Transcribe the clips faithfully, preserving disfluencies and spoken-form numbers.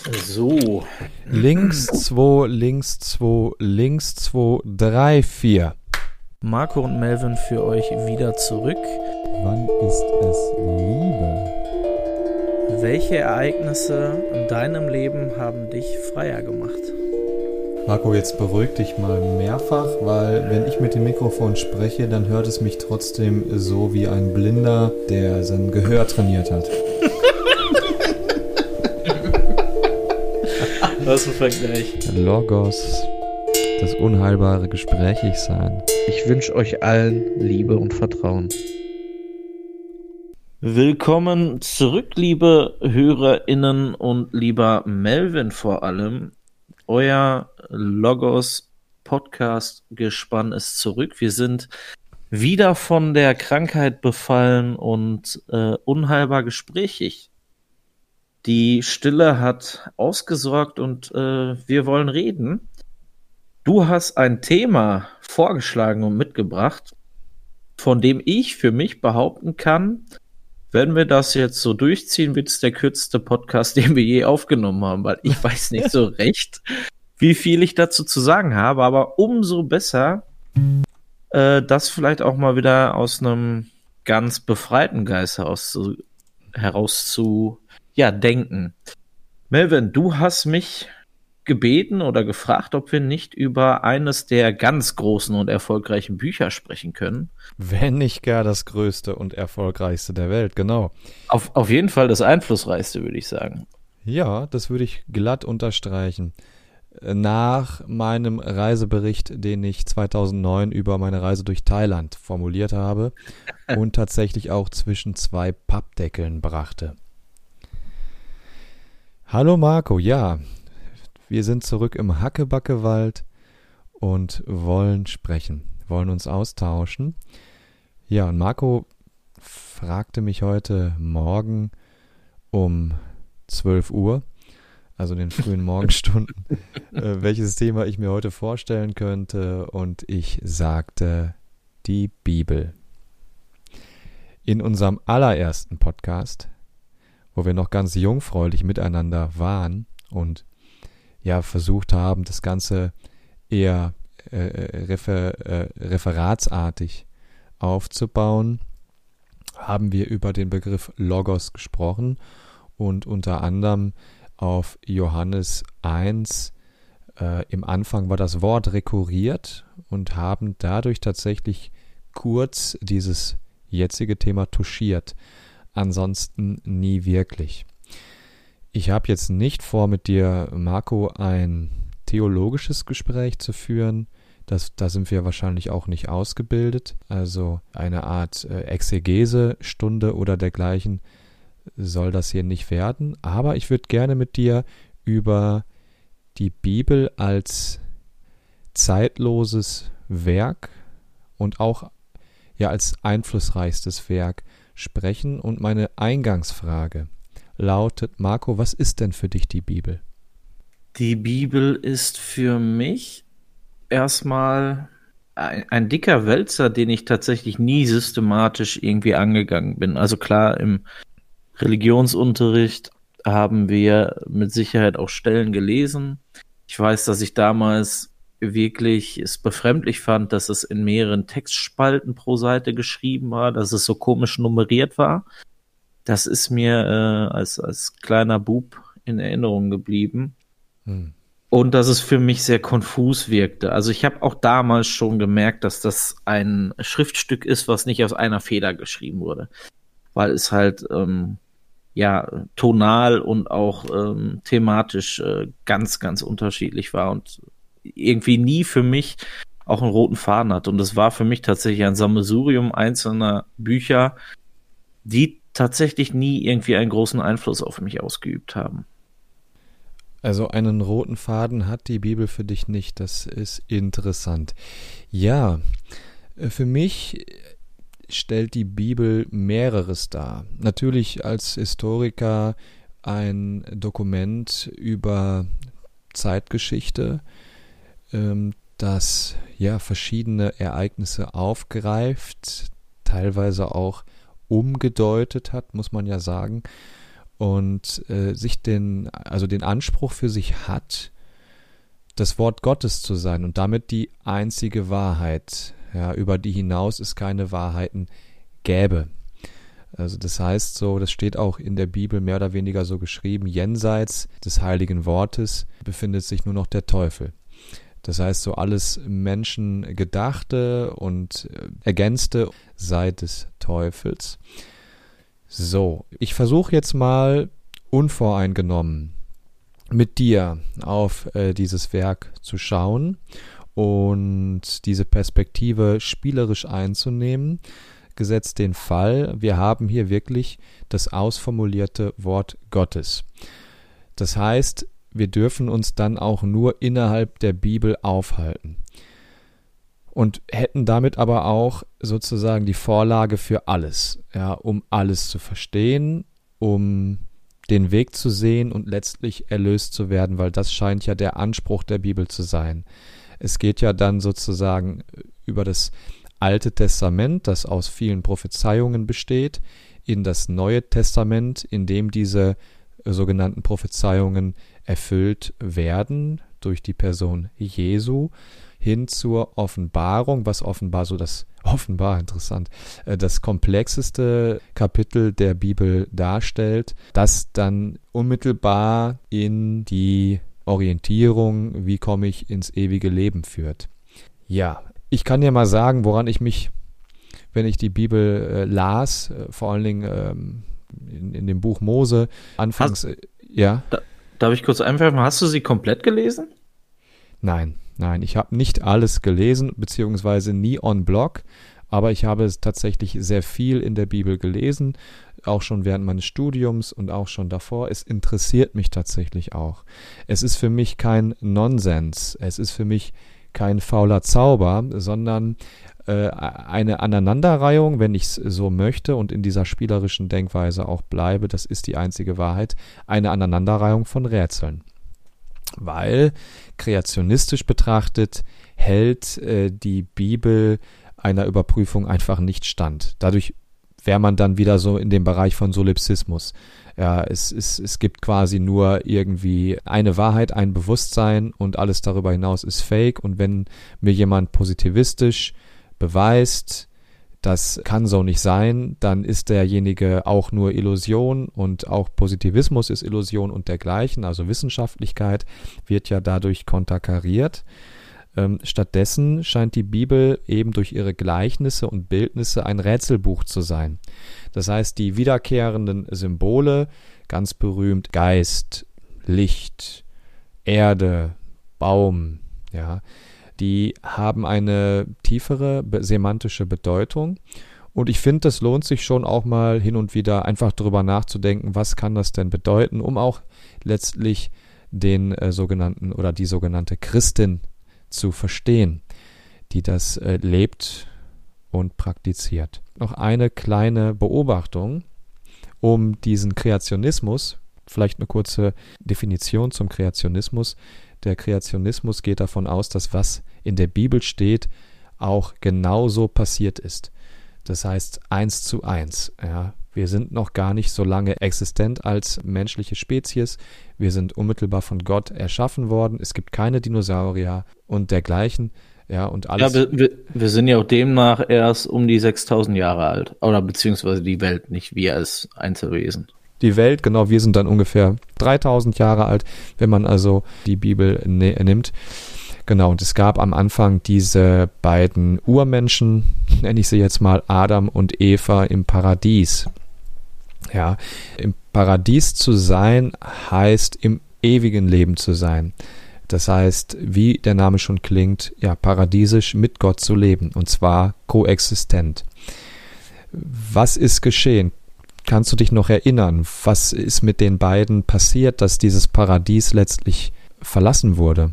So. Links zwei, links zwei, links zwei, drei, vier. Marco und Melvin für euch wieder zurück. Wann ist es Liebe? Welche Ereignisse in deinem Leben haben dich freier gemacht? Marco, jetzt beruhig dich mal mehrfach, weil wenn ich mit dem Mikrofon spreche, dann hört es mich trotzdem so wie ein Blinder, der sein Gehör trainiert hat. Was ein Vergleich. Logos, das unheilbare Gesprächigsein. Ich wünsche euch allen Liebe und Vertrauen. Willkommen zurück, liebe HörerInnen und lieber Melvin vor allem. Euer Logos-Podcast-Gespann ist zurück. Wir sind wieder von der Krankheit befallen und äh, unheilbar gesprächig. Die Stille hat ausgesorgt und äh, wir wollen reden. Du hast ein Thema vorgeschlagen und mitgebracht, von dem ich für mich behaupten kann, wenn wir das jetzt so durchziehen, wird es der kürzeste Podcast, den wir je aufgenommen haben, weil ich weiß nicht so recht, wie viel ich dazu zu sagen habe, aber umso besser, äh, das vielleicht auch mal wieder aus einem ganz befreiten Geist heraus zu, heraus zu ja, denken. Melvin, du hast mich gebeten oder gefragt, ob wir nicht über eines der ganz großen und erfolgreichen Bücher sprechen können. Wenn nicht gar das größte und erfolgreichste der Welt, genau. Auf, auf jeden Fall das einflussreichste, würde ich sagen. Ja, das würde ich glatt unterstreichen. Nach meinem Reisebericht, den ich zweitausendneun über meine Reise durch Thailand formuliert habe und tatsächlich auch zwischen zwei Pappdeckeln brachte. Hallo Marco, ja, wir sind zurück im Hackebackewald und wollen sprechen, wollen uns austauschen. Ja, und Marco fragte mich heute Morgen um zwölf Uhr, also in den frühen Morgenstunden, äh, welches Thema ich mir heute vorstellen könnte, und ich sagte die Bibel. In unserem allerersten Podcast, wo wir noch ganz jungfräulich miteinander waren und ja versucht haben, das Ganze eher äh, refer, äh, referatsartig aufzubauen, haben wir über den Begriff Logos gesprochen und unter anderem auf Johannes eins, äh, im Anfang war das Wort rekurriert, und haben dadurch tatsächlich kurz dieses jetzige Thema touchiert. Ansonsten nie wirklich. Ich habe jetzt nicht vor, mit dir, Marco, ein theologisches Gespräch zu führen. Das, da sind wir wahrscheinlich auch nicht ausgebildet. Also eine Art äh, Exegese-Stunde oder dergleichen soll das hier nicht werden. Aber ich würde gerne mit dir über die Bibel als zeitloses Werk und auch ja als einflussreichstes Werk sprechen. Und meine Eingangsfrage lautet: Marco, was ist denn für dich die Bibel? Die Bibel ist für mich erstmal ein, ein dicker Wälzer, den ich tatsächlich nie systematisch irgendwie angegangen bin. Also klar, im Religionsunterricht haben wir mit Sicherheit auch Stellen gelesen. Ich weiß, dass ich damals wirklich es befremdlich fand, dass es in mehreren Textspalten pro Seite geschrieben war, dass es so komisch nummeriert war. Das ist mir äh, als, als kleiner Bub in Erinnerung geblieben. Hm. Und dass es für mich sehr konfus wirkte. Also ich habe auch damals schon gemerkt, dass das ein Schriftstück ist, was nicht aus einer Feder geschrieben wurde. Weil es halt ähm, ja tonal und auch ähm, thematisch äh, ganz, ganz unterschiedlich war und irgendwie nie für mich auch einen roten Faden hat. Und es war für mich tatsächlich ein Sammelsurium einzelner Bücher, die tatsächlich nie irgendwie einen großen Einfluss auf mich ausgeübt haben. Also einen roten Faden hat die Bibel für dich nicht. Das ist interessant. Ja, für mich stellt die Bibel mehreres dar. Natürlich als Historiker ein Dokument über Zeitgeschichte, das ja verschiedene Ereignisse aufgreift, teilweise auch umgedeutet hat, muss man ja sagen. und äh, sich den, also den Anspruch für sich hat, das Wort Gottes zu sein und damit die einzige Wahrheit, ja, über die hinaus es keine Wahrheiten gäbe. Also das heißt so, das steht auch in der Bibel mehr oder weniger so geschrieben, jenseits des heiligen Wortes befindet sich nur noch der Teufel. Das heißt so alles Menschengedachte und Ergänzte sei des Teufels. So, ich versuche jetzt mal unvoreingenommen mit dir auf äh, dieses Werk zu schauen und diese Perspektive spielerisch einzunehmen. Gesetzt den Fall, wir haben hier wirklich das ausformulierte Wort Gottes. Das heißt, wir dürfen uns dann auch nur innerhalb der Bibel aufhalten und hätten damit aber auch sozusagen die Vorlage für alles, ja, um alles zu verstehen, um den Weg zu sehen und letztlich erlöst zu werden, weil das scheint ja der Anspruch der Bibel zu sein. Es geht ja dann sozusagen über das Alte Testament, das aus vielen Prophezeiungen besteht, in das Neue Testament, in dem diese sogenannten Prophezeiungen erfüllt werden durch die Person Jesu, hin zur Offenbarung, was offenbar so das, offenbar interessant, das komplexeste Kapitel der Bibel darstellt, das dann unmittelbar in die Orientierung, wie komme ich ins ewige Leben führt. Ja, ich kann dir mal sagen, woran ich mich, wenn ich die Bibel äh, las, äh, vor allen Dingen ähm, in, in dem Buch Mose, anfangs, äh, ja. Da, darf ich kurz einwerfen, hast du sie komplett gelesen? Nein, nein, ich habe nicht alles gelesen, beziehungsweise nie on Blog, aber ich habe tatsächlich sehr viel in der Bibel gelesen, auch schon während meines Studiums und auch schon davor. Es interessiert mich tatsächlich auch. Es ist für mich kein Nonsens, es ist für mich kein fauler Zauber, sondern äh, eine Aneinanderreihung, wenn ich es so möchte und in dieser spielerischen Denkweise auch bleibe, das ist die einzige Wahrheit, eine Aneinanderreihung von Rätseln. Weil kreationistisch betrachtet hält äh, die Bibel einer Überprüfung einfach nicht stand. Dadurch wäre man dann wieder so in dem Bereich von Solipsismus. Ja, es, es, es gibt quasi nur irgendwie eine Wahrheit, ein Bewusstsein und alles darüber hinaus ist Fake. Und wenn mir jemand positivistisch beweist, das kann so nicht sein, dann ist derjenige auch nur Illusion und auch Positivismus ist Illusion und dergleichen. Also Wissenschaftlichkeit wird ja dadurch konterkariert. Ähm, stattdessen scheint die Bibel eben durch ihre Gleichnisse und Bildnisse ein Rätselbuch zu sein. Das heißt, die wiederkehrenden Symbole, ganz berühmt Geist, Licht, Erde, Baum, ja, die haben eine tiefere be- semantische Bedeutung. Und ich finde, das lohnt sich schon auch mal hin und wieder einfach drüber nachzudenken, was kann das denn bedeuten, um auch letztlich den äh, sogenannten oder die sogenannte Christin zu verstehen, die das äh, lebt und praktiziert. Noch eine kleine Beobachtung, um diesen Kreationismus, vielleicht eine kurze Definition zum Kreationismus. Der Kreationismus geht davon aus, dass was in der Bibel steht, auch genauso passiert ist. Das heißt eins zu eins. Ja. Wir sind noch gar nicht so lange existent als menschliche Spezies. Wir sind unmittelbar von Gott erschaffen worden. Es gibt keine Dinosaurier und dergleichen. Ja, und alles. Ja, wir, wir sind ja auch demnach erst um die sechstausend Jahre alt. Oder beziehungsweise die Welt, nicht wir als Einzelwesen. Die Welt, genau, wir sind dann ungefähr dreitausend Jahre alt, wenn man also die Bibel ne- nimmt. Genau, und es gab am Anfang diese beiden Urmenschen, nenne ich sie jetzt mal, Adam und Eva im Paradies. Ja, im Paradies zu sein, heißt im ewigen Leben zu sein. Das heißt, wie der Name schon klingt, ja, paradiesisch mit Gott zu leben, und zwar koexistent. Was ist geschehen? Kannst du dich noch erinnern? Was ist mit den beiden passiert, dass dieses Paradies letztlich verlassen wurde?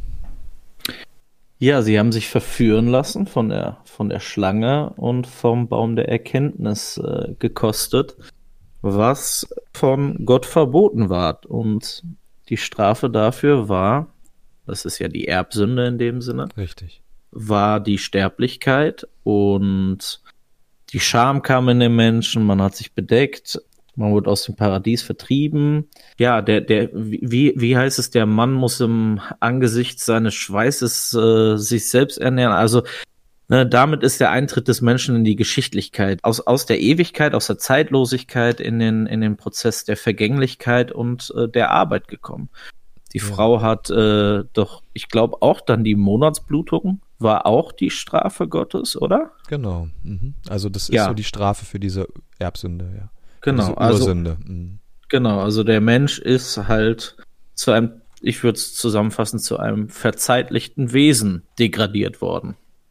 Ja, sie haben sich verführen lassen von der, von der Schlange und vom Baum der Erkenntnis äh, gekostet, was von Gott verboten war. Und die Strafe dafür war, das ist ja die Erbsünde in dem Sinne, Richtig. war die Sterblichkeit und die Scham kam in den Menschen, man hat sich bedeckt Man wurde aus dem Paradies vertrieben. Ja, der, der, wie, wie heißt es, der Mann muss im Angesicht seines Schweißes äh, sich selbst ernähren. Also ne, damit ist der Eintritt des Menschen in die Geschichtlichkeit, aus, aus der Ewigkeit, aus der Zeitlosigkeit in den, in den Prozess der Vergänglichkeit und äh, der Arbeit gekommen. Die ja. Frau hat äh, doch, ich glaube auch dann die Monatsblutung, war auch die Strafe Gottes, oder? Genau. Mhm. Also das ist ja. so die Strafe für diese Erbsünde, ja. Genau, also, mhm. genau, also der Mensch ist halt zu einem, ich würde es zusammenfassen, zu einem verzeitlichten Wesen degradiert worden.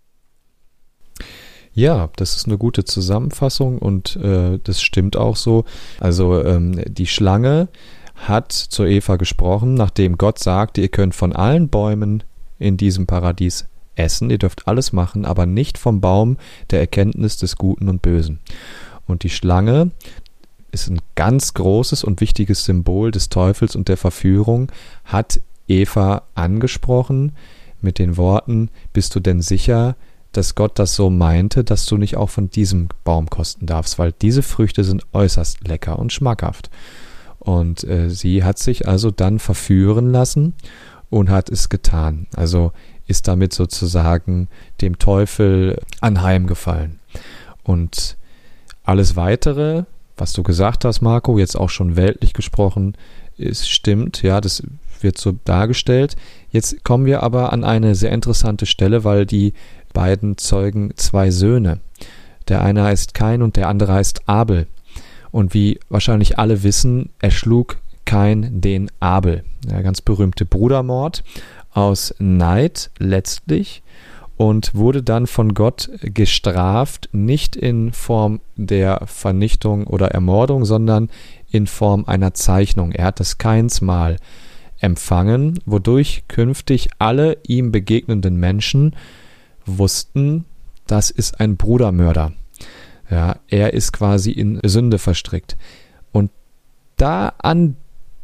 Ja, das ist eine gute Zusammenfassung und äh, das stimmt auch so. Also ähm, die Schlange hat zu Eva gesprochen, nachdem Gott sagte, ihr könnt von allen Bäumen in diesem Paradies essen, ihr dürft alles machen, aber nicht vom Baum der Erkenntnis des Guten und Bösen. Und die Schlange ist ein ganz großes und wichtiges Symbol des Teufels und der Verführung, hat Eva angesprochen mit den Worten, bist du denn sicher, dass Gott das so meinte, dass du nicht auch von diesem Baum kosten darfst, weil diese Früchte sind äußerst lecker und schmackhaft. Und äh, sie hat sich also dann verführen lassen und hat es getan. Also ist damit sozusagen dem Teufel anheimgefallen. Und alles Weitere, was du gesagt hast, Marco, jetzt auch schon weltlich gesprochen, ist stimmt, ja, das wird so dargestellt. Jetzt kommen wir aber an eine sehr interessante Stelle, weil die beiden zeugen zwei Söhne. Der eine heißt Kain und der andere heißt Abel. Und wie wahrscheinlich alle wissen, erschlug Kain den Abel. Der ganz berühmte Brudermord aus Neid letztlich und wurde dann von Gott gestraft, nicht in Form der Vernichtung oder Ermordung, sondern in Form einer Zeichnung. Er hat das Kainsmal empfangen, wodurch künftig alle ihm begegnenden Menschen wussten, das ist ein Brudermörder. Ja, er ist quasi in Sünde verstrickt. Und da an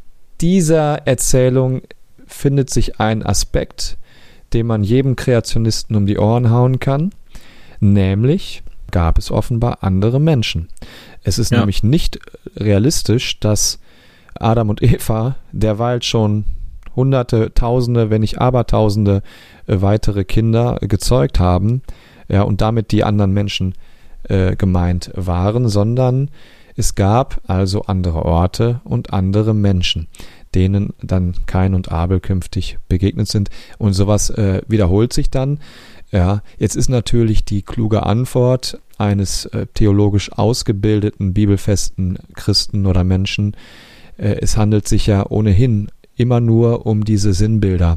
dieser Erzählung findet sich ein Aspekt, den man jedem Kreationisten um die Ohren hauen kann, nämlich gab es offenbar andere Menschen. Es ist ja. nämlich nicht realistisch, dass Adam und Eva derweil schon Hunderte, Tausende, wenn nicht Abertausende äh, weitere Kinder äh, gezeugt haben, ja, und damit die anderen Menschen äh, gemeint waren, sondern es gab also andere Orte und andere Menschen, denen dann Kain und Abel künftig begegnet sind. Und sowas äh, wiederholt sich dann. Ja, jetzt ist natürlich die kluge Antwort eines äh, theologisch ausgebildeten, bibelfesten Christen oder Menschen, äh, es handelt sich ja ohnehin immer nur um diese Sinnbilder.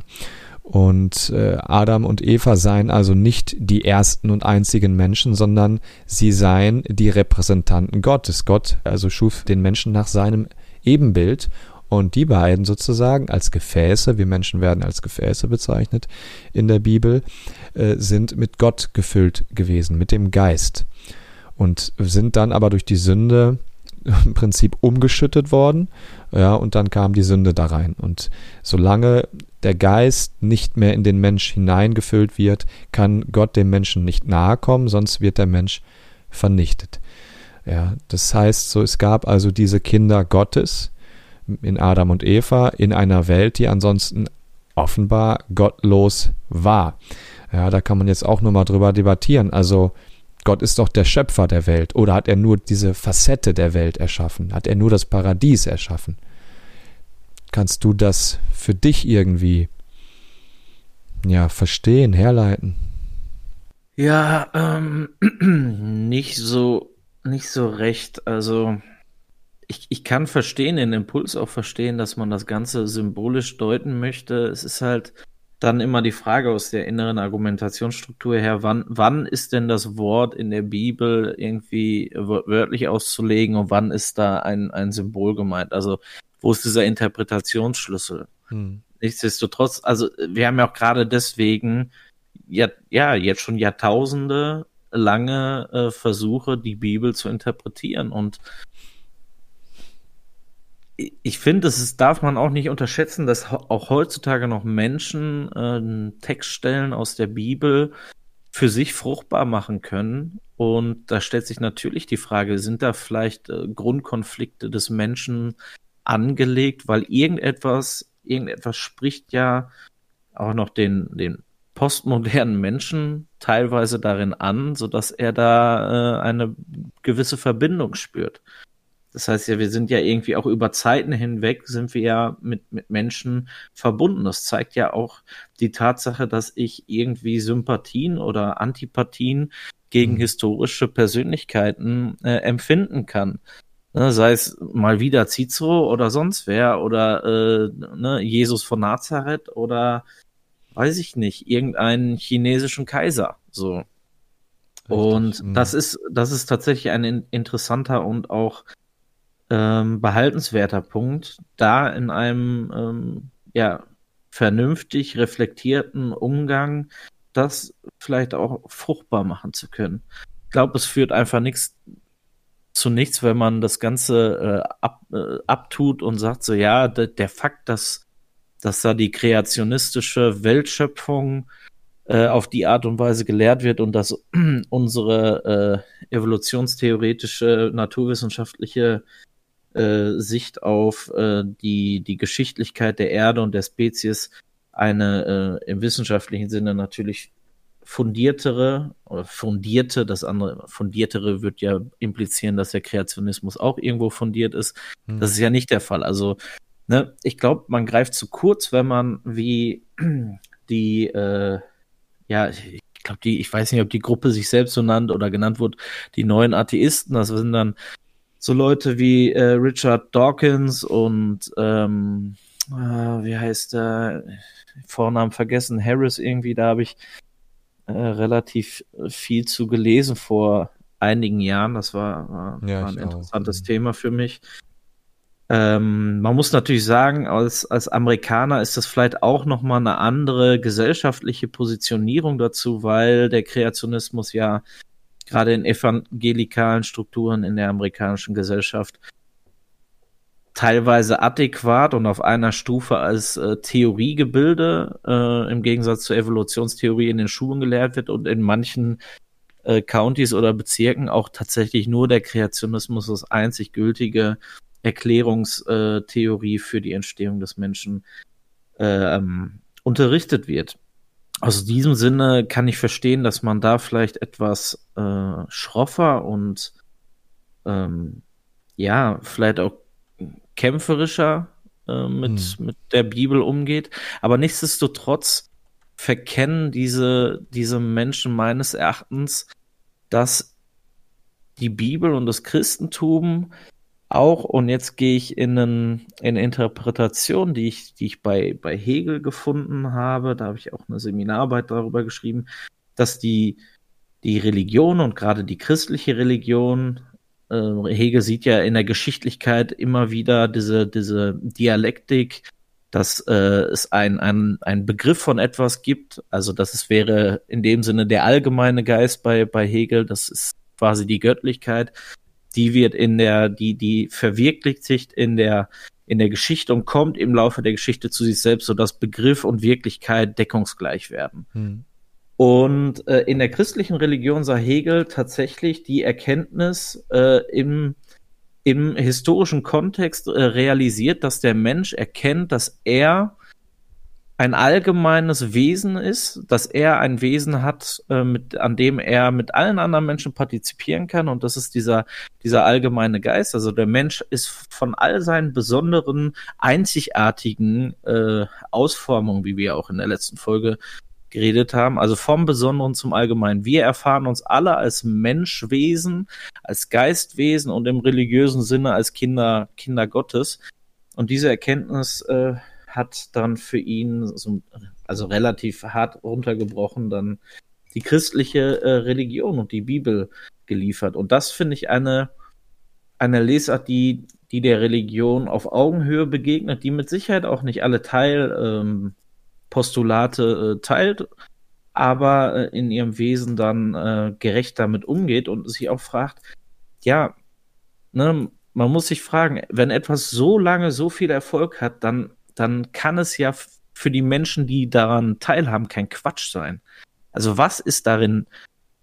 Und äh, Adam und Eva seien also nicht die ersten und einzigen Menschen, sondern sie seien die Repräsentanten Gottes. Gott also schuf den Menschen nach seinem Ebenbild. Und die beiden sozusagen als Gefäße, wir Menschen werden als Gefäße bezeichnet in der Bibel, äh, sind mit Gott gefüllt gewesen, mit dem Geist. Und sind dann aber durch die Sünde im Prinzip umgeschüttet worden, ja, und dann kam die Sünde da rein. Und solange der Geist nicht mehr in den Mensch hineingefüllt wird, kann Gott dem Menschen nicht nahe kommen, sonst wird der Mensch vernichtet. Ja, das heißt, so es gab also diese Kinder Gottes in Adam und Eva in einer Welt, die ansonsten offenbar gottlos war. Ja, da kann man jetzt auch nochmal drüber debattieren. Also Gott ist doch der Schöpfer der Welt, oder hat er nur diese Facette der Welt erschaffen? Hat er nur das Paradies erschaffen? Kannst du das für dich irgendwie ja verstehen, herleiten? Ja, ähm, nicht so, nicht so recht. Also ich, ich kann verstehen, den Impuls auch verstehen, dass man das Ganze symbolisch deuten möchte. Es ist halt dann immer die Frage aus der inneren Argumentationsstruktur her, wann, wann ist denn das Wort in der Bibel irgendwie wörtlich auszulegen und wann ist da ein, ein Symbol gemeint? Also wo ist dieser Interpretationsschlüssel? Hm. Nichtsdestotrotz, also wir haben ja auch gerade deswegen ja, ja jetzt schon Jahrtausende lange äh, Versuche, die Bibel zu interpretieren, und ich finde, das darf man auch nicht unterschätzen, dass auch heutzutage noch Menschen äh, Textstellen aus der Bibel für sich fruchtbar machen können, Und da stellt sich natürlich die Frage, sind da vielleicht äh, Grundkonflikte des Menschen angelegt, weil irgendetwas, irgendetwas spricht ja auch noch den, den postmodernen Menschen teilweise darin an, sodass er da äh, eine gewisse Verbindung spürt. Das heißt ja, wir sind ja irgendwie auch über Zeiten hinweg, sind wir ja mit, mit Menschen verbunden. Das zeigt ja auch die Tatsache, dass ich irgendwie Sympathien oder Antipathien gegen mhm. historische Persönlichkeiten äh, empfinden kann. Ne, sei es mal wieder Cicero oder sonst wer oder äh, ne, Jesus von Nazareth oder weiß ich nicht, irgendeinen chinesischen Kaiser. So. Richtig. Und mhm. das ist, das ist tatsächlich ein in, interessanter und auch ähm, behaltenswerter Punkt, da in einem ähm, ja, vernünftig reflektierten Umgang das vielleicht auch fruchtbar machen zu können. Ich glaube, es führt einfach nichts zu nichts, wenn man das Ganze äh, ab, äh, abtut und sagt so, ja, de, der Fakt, dass, dass da die kreationistische Weltschöpfung äh, auf die Art und Weise gelehrt wird und dass unsere äh, evolutionstheoretische, naturwissenschaftliche äh, Sicht auf äh, die, die Geschichtlichkeit der Erde und der Spezies eine äh, im wissenschaftlichen Sinne natürlich fundiertere oder fundierte, das andere fundiertere wird ja implizieren, dass der Kreationismus auch irgendwo fundiert ist. Hm. Das ist ja nicht der Fall. Also, ne, ich glaube, man greift zu kurz, wenn man wie die, äh, ja, ich glaube, die, ich weiß nicht, ob die Gruppe sich selbst so nannt oder genannt wurde, die neuen Atheisten, das sind dann so Leute wie äh, Richard Dawkins und ähm, äh, wie heißt der, Vornamen vergessen, Harris irgendwie, da habe ich Äh, relativ viel zu gelesen vor einigen Jahren. Das war, war, ja, war ein interessantes auch. Thema für mich. Ähm, man muss natürlich sagen, als, als Amerikaner ist das vielleicht auch nochmal eine andere gesellschaftliche Positionierung dazu, weil der Kreationismus ja gerade in evangelikalen Strukturen in der amerikanischen Gesellschaft teilweise adäquat und auf einer Stufe als äh, Theoriegebilde äh, im Gegensatz zur Evolutionstheorie in den Schulen gelehrt wird und in manchen äh, Countys oder Bezirken auch tatsächlich nur der Kreationismus als einzig gültige Erklärungstheorie für die Entstehung des Menschen äh, ähm, unterrichtet wird. Aus diesem Sinne kann ich verstehen, dass man da vielleicht etwas äh, schroffer und ähm, ja, vielleicht auch kämpferischer äh, mit, hm. mit der Bibel umgeht. Aber nichtsdestotrotz verkennen diese, diese Menschen meines Erachtens, dass die Bibel und das Christentum auch, und jetzt gehe ich in, einen, in eine Interpretation, die ich, die ich bei, bei Hegel gefunden habe, da habe ich auch eine Seminararbeit darüber geschrieben, dass die, die Religion und gerade die christliche Religion, Hegel sieht ja in der Geschichtlichkeit immer wieder diese, diese Dialektik, dass äh, es ein, ein, ein Begriff von etwas gibt, also dass es wäre in dem Sinne der allgemeine Geist bei, bei Hegel, das ist quasi die Göttlichkeit, die wird in der, die, die verwirklicht sich in der, in der Geschichte und kommt im Laufe der Geschichte zu sich selbst, sodass Begriff und Wirklichkeit deckungsgleich werden. Hm. Und äh, in der christlichen Religion sah Hegel tatsächlich die Erkenntnis äh, im, im historischen Kontext äh, realisiert, dass der Mensch erkennt, dass er ein allgemeines Wesen ist, dass er ein Wesen hat, äh, mit, an dem er mit allen anderen Menschen partizipieren kann. Und das ist dieser, dieser allgemeine Geist. Also der Mensch ist von all seinen besonderen, einzigartigen äh, Ausformungen, wie wir auch in der letzten Folge geredet haben, also vom Besonderen zum Allgemeinen. Wir erfahren uns alle als Menschwesen, als Geistwesen und im religiösen Sinne als Kinder, Kinder Gottes. Und diese Erkenntnis äh, hat dann für ihn, so, also relativ hart runtergebrochen, dann die christliche äh, Religion und die Bibel geliefert. Und das finde ich eine, eine Lesart, die, die der Religion auf Augenhöhe begegnet, die mit Sicherheit auch nicht alle Teil ähm, Postulate äh, teilt, aber äh, in ihrem Wesen dann äh, gerecht damit umgeht und sich auch fragt, ja, ne, man muss sich fragen, wenn etwas so lange so viel Erfolg hat, dann, dann kann es ja f- für die Menschen, die daran teilhaben, kein Quatsch sein. Also was ist darin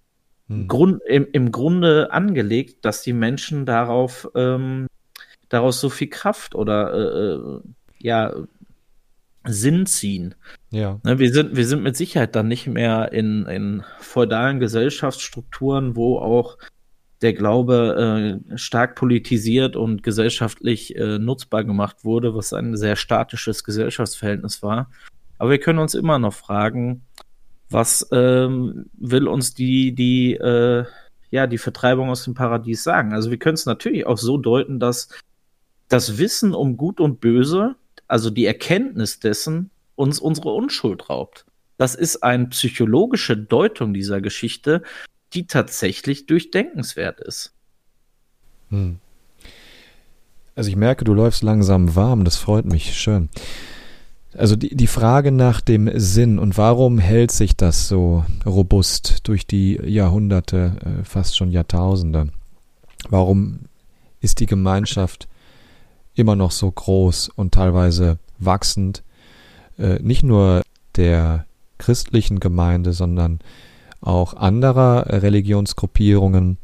Hm. Grund, im, im Grunde angelegt, dass die Menschen darauf ähm, daraus so viel Kraft oder äh, ja Sinn ziehen. Ja. Ne, wir sind wir sind mit Sicherheit dann nicht mehr in in feudalen Gesellschaftsstrukturen, wo auch der Glaube äh, stark politisiert und gesellschaftlich äh, nutzbar gemacht wurde, was ein sehr statisches Gesellschaftsverhältnis war. Aber wir können uns immer noch fragen, was ähm, will uns die die äh, ja die Vertreibung aus dem Paradies sagen? Also wir können es natürlich auch so deuten, dass das Wissen um Gut und Böse, also die Erkenntnis dessen, uns unsere Unschuld raubt. Das ist eine psychologische Deutung dieser Geschichte, die tatsächlich durchdenkenswert ist. Hm. Also ich merke, du läufst langsam warm, das freut mich, schön. Also die, die Frage nach dem Sinn und warum hält sich das so robust durch die Jahrhunderte, äh, fast schon Jahrtausende? Warum ist die Gemeinschaft immer noch so groß und teilweise wachsend? Äh, nicht nur der christlichen Gemeinde, sondern auch anderer Religionsgruppierungen.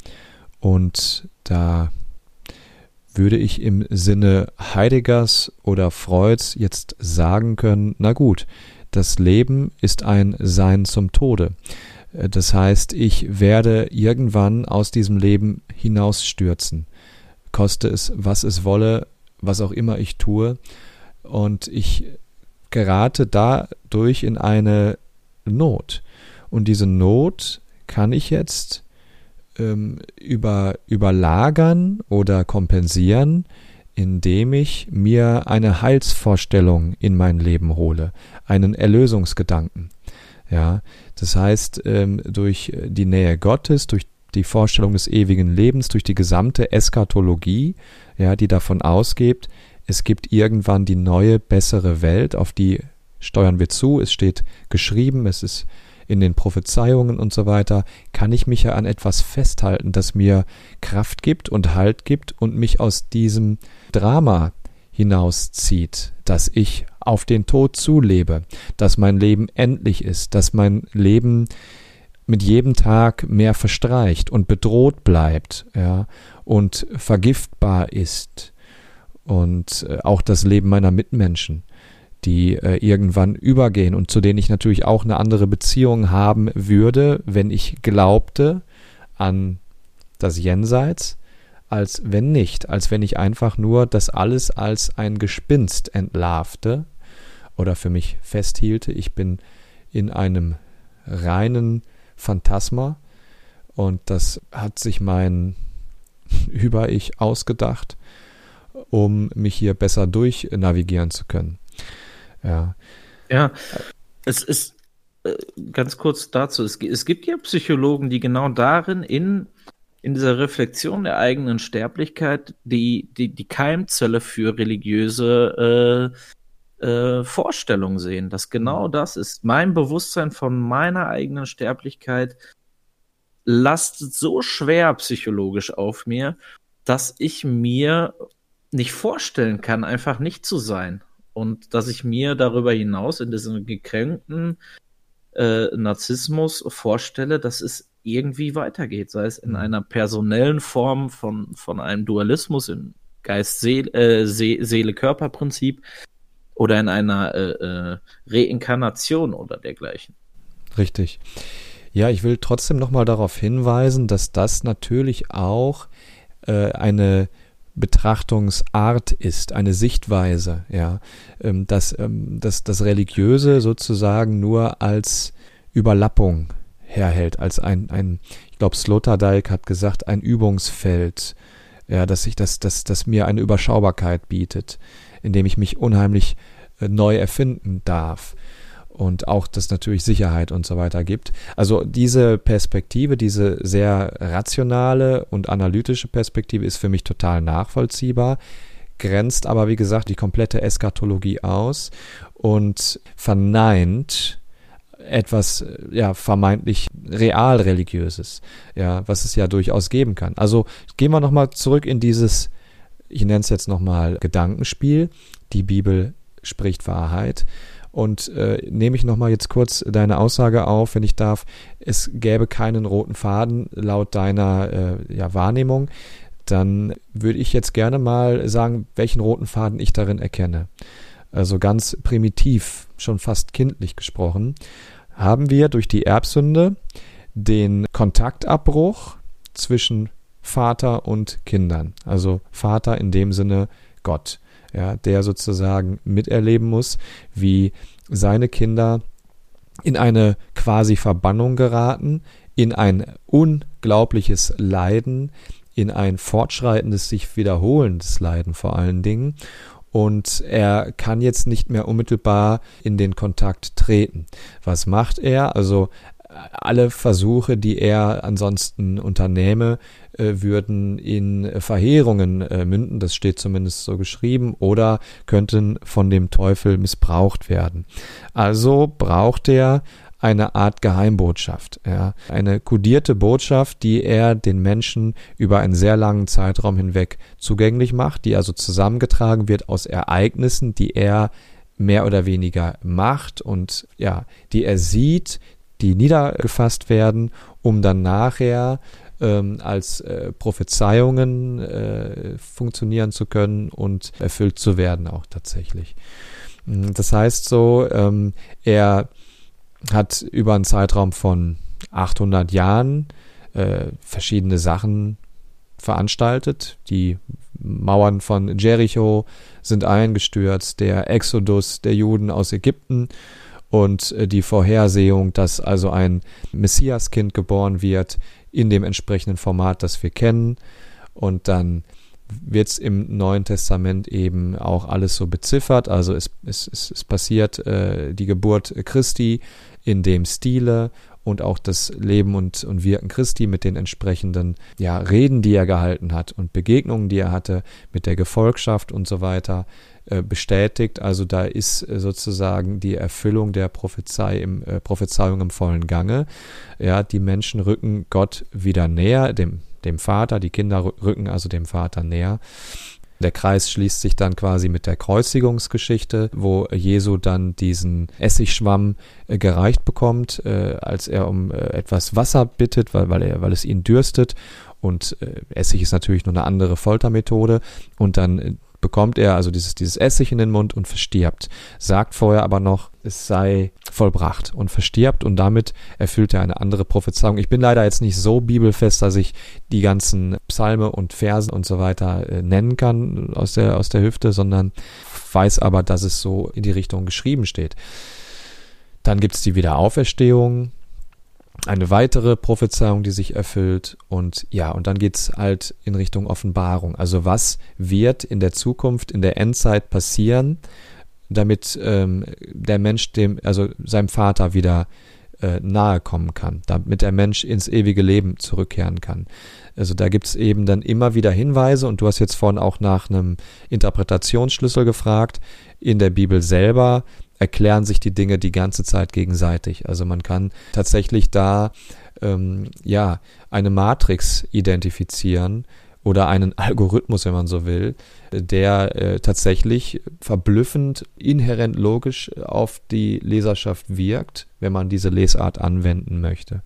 Und da würde ich im Sinne Heideggers oder Freuds jetzt sagen können, na gut, das Leben ist ein Sein zum Tode. Das heißt, ich werde irgendwann aus diesem Leben hinausstürzen. Koste es, was es wolle, was auch immer ich tue. Und ich gerate dadurch in eine Not. Und diese Not kann ich jetzt ähm, über, überlagern oder kompensieren, indem ich mir eine Heilsvorstellung in mein Leben hole, einen Erlösungsgedanken. Ja, das heißt, ähm, durch die Nähe Gottes, durch die Vorstellung des ewigen Lebens, durch die gesamte Eschatologie, ja, die davon ausgeht, es gibt irgendwann die neue, bessere Welt, auf die steuern wir zu, es steht geschrieben, es ist in den Prophezeiungen und so weiter, kann ich mich ja an etwas festhalten, das mir Kraft gibt und Halt gibt und mich aus diesem Drama hinauszieht, dass ich auf den Tod zulebe, dass mein Leben endlich ist, dass mein Leben mit jedem Tag mehr verstreicht und bedroht bleibt, ja, und vergiftbar ist. Und äh, auch das Leben meiner Mitmenschen, die äh, irgendwann übergehen und zu denen ich natürlich auch eine andere Beziehung haben würde, wenn ich glaubte an das Jenseits, als wenn nicht, als wenn ich einfach nur das alles als ein Gespinst entlarvte oder für mich festhielte, ich bin in einem reinen Phantasma und das hat sich mein Über-Ich ausgedacht, um mich hier besser durchnavigieren zu können. Ja, ja, es ist äh, ganz kurz dazu, es, es gibt ja Psychologen, die genau darin in, in dieser Reflexion der eigenen Sterblichkeit die, die, die Keimzelle für religiöse äh, äh, Vorstellungen sehen, dass genau das ist. Mein Bewusstsein von meiner eigenen Sterblichkeit lastet so schwer psychologisch auf mir, dass ich mir nicht vorstellen kann, einfach nicht zu sein. Und dass ich mir darüber hinaus in diesem gekränkten äh, Narzissmus vorstelle, dass es irgendwie weitergeht, sei es in einer personellen Form von, von einem Dualismus in Geist-Seele, äh, See- Seele-Körper-Prinzip oder in einer äh, äh, Reinkarnation oder dergleichen. Richtig. Ja, ich will trotzdem nochmal darauf hinweisen, dass das natürlich auch äh, eine Betrachtungsart ist, eine Sichtweise, ja, ähm, dass ähm, dass das Religiöse sozusagen nur als Überlappung herhält, als ein, ein ich glaube, Sloterdijk hat gesagt, ein Übungsfeld, ja, dass ich das, das, das mir eine Überschaubarkeit bietet, indem ich mich unheimlich äh, neu erfinden darf. Und auch, dass natürlich Sicherheit und so weiter gibt. Also diese Perspektive, diese sehr rationale und analytische Perspektive ist für mich total nachvollziehbar, grenzt aber, wie gesagt, die komplette Eschatologie aus und verneint etwas, ja, vermeintlich real religiöses, ja, was es ja durchaus geben kann. Also gehen wir nochmal zurück in dieses, ich nenne es jetzt nochmal Gedankenspiel, die Bibel spricht Wahrheit. Und äh, nehme ich nochmal jetzt kurz deine Aussage auf, wenn ich darf, es gäbe keinen roten Faden laut deiner äh, ja, Wahrnehmung, dann würde ich jetzt gerne mal sagen, welchen roten Faden ich darin erkenne. Also ganz primitiv, schon fast kindlich gesprochen, haben wir durch die Erbsünde den Kontaktabbruch zwischen Vater und Kindern. Also Vater in dem Sinne Gott, ja, der sozusagen miterleben muss, wie seine Kinder in eine quasi Verbannung geraten, in ein unglaubliches Leiden, in ein fortschreitendes, sich wiederholendes Leiden vor allen Dingen. Und er kann jetzt nicht mehr unmittelbar in den Kontakt treten. Was macht er? Also alle Versuche, die er ansonsten unternehme, äh, würden in Verheerungen äh, münden, das steht zumindest so geschrieben, oder könnten von dem Teufel missbraucht werden. Also braucht er eine Art Geheimbotschaft, ja, eine kodierte Botschaft, die er den Menschen über einen sehr langen Zeitraum hinweg zugänglich macht, die also zusammengetragen wird aus Ereignissen, die er mehr oder weniger macht und ja, die er sieht, die niedergefasst werden, um dann nachher ähm, als äh, Prophezeiungen äh, funktionieren zu können und erfüllt zu werden auch tatsächlich. Das heißt so, ähm, er hat über einen Zeitraum von achthundert Jahren äh, verschiedene Sachen veranstaltet. Die Mauern von Jericho sind eingestürzt, der Exodus der Juden aus Ägypten und äh, die Vorhersehung, dass also ein Messiaskind geboren wird in dem entsprechenden Format, das wir kennen. Und dann wird es im Neuen Testament eben auch alles so beziffert. Also es, es, es, es passiert äh, die Geburt Christi in dem Stile und auch das Leben und, und Wirken Christi mit den entsprechenden ja, Reden, die er gehalten hat und Begegnungen, die er hatte mit der Gefolgschaft und so weiter äh, bestätigt. Also da ist äh, sozusagen die Erfüllung der Prophezei im, äh, Prophezeiung im vollen Gange. Ja, die Menschen rücken Gott wieder näher, dem dem Vater, die Kinder rücken also dem Vater näher. Der Kreis schließt sich dann quasi mit der Kreuzigungsgeschichte, wo Jesu dann diesen Essigschwamm äh, gereicht bekommt, äh, als er um äh, etwas Wasser bittet, weil, weil, er, weil es ihn dürstet. Und äh, Essig ist natürlich nur eine andere Foltermethode. Und dann äh, bekommt er also dieses, dieses Essig in den Mund und verstirbt. Sagt vorher aber noch, es sei vollbracht und verstirbt und damit erfüllt er eine andere Prophezeiung. Ich bin leider jetzt nicht so bibelfest, dass ich die ganzen Psalme und Versen und so weiter äh, nennen kann aus der, aus der Hüfte, sondern weiß aber, dass es so in die Richtung geschrieben steht. Dann gibt es die Wiederauferstehung, eine weitere Prophezeiung, die sich erfüllt und ja, und dann geht's halt in Richtung Offenbarung. Also was wird in der Zukunft, in der Endzeit passieren, damit ähm, der Mensch dem, also seinem Vater wieder äh, nahe kommen kann, damit der Mensch ins ewige Leben zurückkehren kann. Also da gibt's eben dann immer wieder Hinweise und du hast jetzt vorhin auch nach einem Interpretationsschlüssel gefragt. In der Bibel selber erklären sich die Dinge die ganze Zeit gegenseitig. Also man kann tatsächlich da ähm, ja eine Matrix identifizieren oder einen Algorithmus, wenn man so will, der äh, tatsächlich verblüffend inhärent logisch auf die Leserschaft wirkt, wenn man diese Lesart anwenden möchte.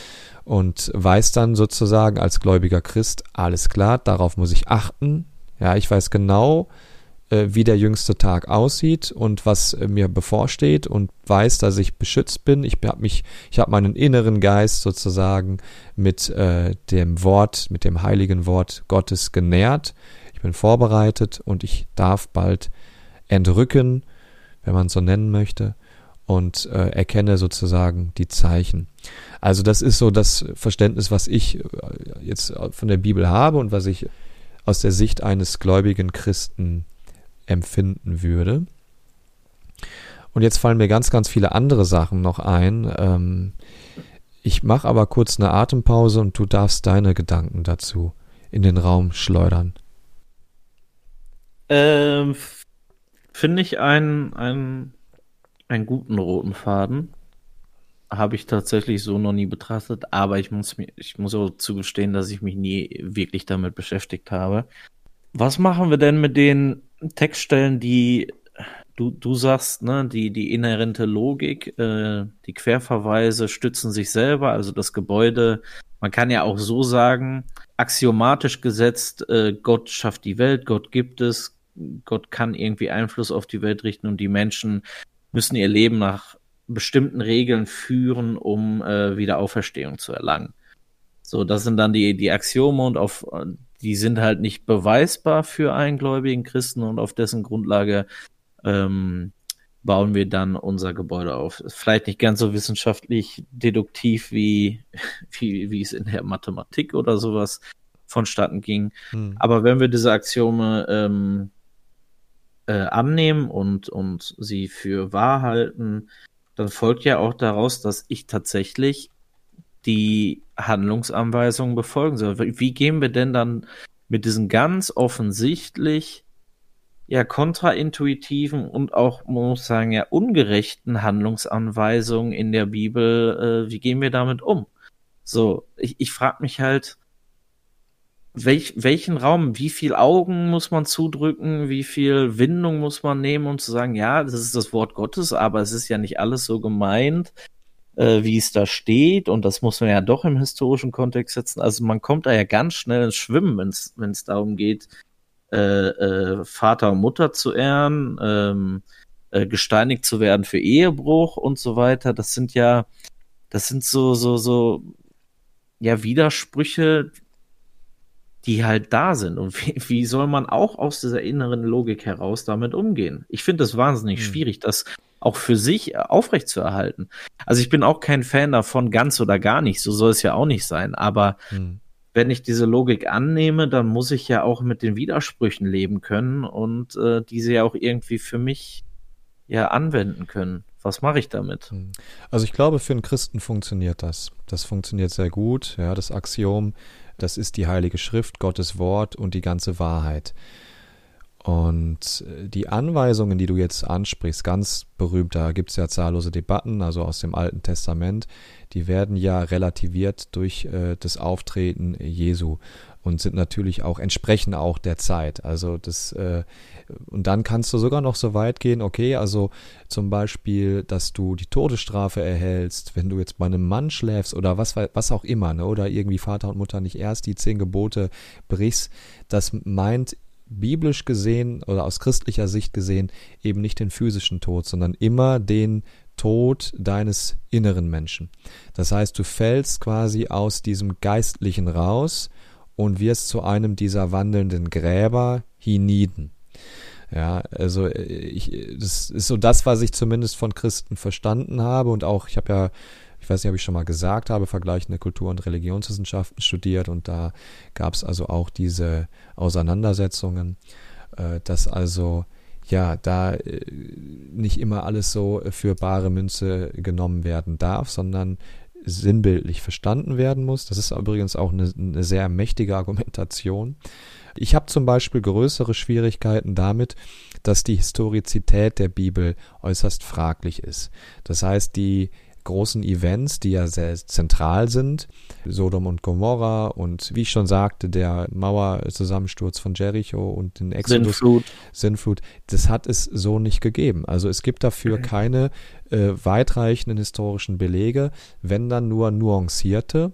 Und weiß dann sozusagen als gläubiger Christ, alles klar, darauf muss ich achten. Ja, ich weiß genau, wie der jüngste Tag aussieht und was mir bevorsteht und weiß, dass ich beschützt bin. Ich habe mich, ich habe meinen inneren Geist sozusagen mit äh, dem Wort, mit dem heiligen Wort Gottes genährt. Ich bin vorbereitet und ich darf bald entrücken, wenn man es so nennen möchte, und äh, erkenne sozusagen die Zeichen. Also das ist so das Verständnis, was ich äh, jetzt von der Bibel habe und was ich aus der Sicht eines gläubigen Christen empfinden würde. Und jetzt fallen mir ganz, ganz viele andere Sachen noch ein. Ähm, ich mache aber kurz eine Atempause und du darfst deine Gedanken dazu in den Raum schleudern. Ähm, finde ich einen, einen, einen guten roten Faden. Habe ich tatsächlich so noch nie betrachtet, aber ich muss, mir, ich muss auch zugestehen, dass ich mich nie wirklich damit beschäftigt habe. Was machen wir denn mit den Textstellen, die du, du sagst, ne, die, die inhärente Logik, äh, die Querverweise stützen sich selber, also das Gebäude, man kann ja auch so sagen, axiomatisch gesetzt, äh, Gott schafft die Welt, Gott gibt es, Gott kann irgendwie Einfluss auf die Welt richten und die Menschen müssen ihr Leben nach bestimmten Regeln führen, um äh, Wiederauferstehung zu erlangen. So, das sind dann die, die Axiome und auf, die sind halt nicht beweisbar für einen gläubigen Christen und auf dessen Grundlage ähm, bauen wir dann unser Gebäude auf. Ist vielleicht nicht ganz so wissenschaftlich deduktiv, wie, wie, wie es in der Mathematik oder sowas vonstatten ging. Hm. Aber wenn wir diese Axiome ähm, äh, annehmen und, und sie für wahr halten, dann folgt ja auch daraus, dass ich tatsächlich die Handlungsanweisungen befolgen soll. Wie gehen wir denn dann mit diesen ganz offensichtlich ja kontraintuitiven und auch, man muss sagen, ja ungerechten Handlungsanweisungen in der Bibel, äh, wie gehen wir damit um? So, ich, ich frage mich halt, welch, welchen Raum, wie viel Augen muss man zudrücken, wie viel Windung muss man nehmen, um zu sagen, ja, das ist das Wort Gottes, aber es ist ja nicht alles so gemeint, äh, wie es da steht, und das muss man ja doch im historischen Kontext setzen. Also man kommt da ja ganz schnell ins Schwimmen, wenn es darum geht, Äh, äh, Vater und Mutter zu ehren, ähm, äh, gesteinigt zu werden für Ehebruch und so weiter. Das sind ja, das sind so, so, so, ja, Widersprüche, die halt da sind. Und wie, wie soll man auch aus dieser inneren Logik heraus damit umgehen? Ich finde es wahnsinnig hm. schwierig, das auch für sich aufrechtzuerhalten. Also ich bin auch kein Fan davon, ganz oder gar nicht. So soll es ja auch nicht sein. Aber hm. wenn ich diese Logik annehme, dann muss ich ja auch mit den Widersprüchen leben können und äh, diese ja auch irgendwie für mich ja anwenden können. Was mache ich damit? Also ich glaube, für einen Christen funktioniert das. Das funktioniert sehr gut. Ja, das Axiom, das ist die Heilige Schrift, Gottes Wort und die ganze Wahrheit. Und die Anweisungen, die du jetzt ansprichst, ganz berühmt, da gibt es ja zahllose Debatten, also aus dem Alten Testament, die werden ja relativiert durch äh, das Auftreten Jesu und sind natürlich auch, entsprechen auch der Zeit. Also das, äh, und dann kannst du sogar noch so weit gehen, okay, also zum Beispiel, dass du die Todesstrafe erhältst, wenn du jetzt bei einem Mann schläfst oder was, was auch immer, ne, oder irgendwie Vater und Mutter nicht erst die zehn Gebote brichst, das meint biblisch gesehen oder aus christlicher Sicht gesehen eben nicht den physischen Tod, sondern immer den Tod deines inneren Menschen. Das heißt, du fällst quasi aus diesem Geistlichen raus und wirst zu einem dieser wandelnden Gräber hienieden. Ja, also ich, das ist so das, was ich zumindest von Christen verstanden habe, und auch, ich habe ja, ich weiß nicht, ob ich schon mal gesagt habe, vergleichende Kultur- und Religionswissenschaften studiert, und da gab es also auch diese Auseinandersetzungen, äh, dass also ja da äh, nicht immer alles so für bare Münze genommen werden darf, sondern sinnbildlich verstanden werden muss. Das ist übrigens auch eine, eine sehr mächtige Argumentation. Ich habe zum Beispiel größere Schwierigkeiten damit, dass die Historizität der Bibel äußerst fraglich ist. Das heißt, die großen Events, die ja sehr zentral sind, Sodom und Gomorra und, wie ich schon sagte, der Mauerzusammensturz von Jericho und den Exodus, Sintflut. Sintflut, das hat es so nicht gegeben. Also es gibt dafür okay. keine äh, weitreichenden historischen Belege, wenn dann nur nuancierte.